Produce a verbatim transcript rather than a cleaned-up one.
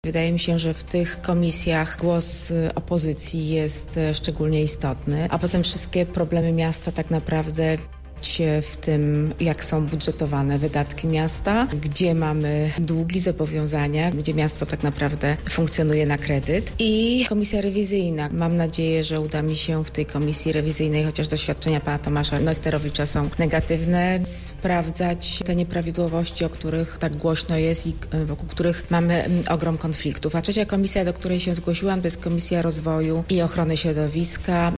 Wydaje mi się, że w tych komisjach głos opozycji jest szczególnie istotny, a potem wszystkie problemy miasta tak naprawdę w tym, jak są budżetowane wydatki miasta, gdzie mamy długi, zobowiązania, gdzie miasto tak naprawdę funkcjonuje na kredyt i komisja rewizyjna. Mam nadzieję, że uda mi się w tej komisji rewizyjnej, chociaż doświadczenia pana Tomasza Nesterowicza są negatywne, sprawdzać te nieprawidłowości, o których tak głośno jest i wokół których mamy ogrom konfliktów. A trzecia komisja, do której się zgłosiłam, to jest Komisja Rozwoju i Ochrony Środowiska.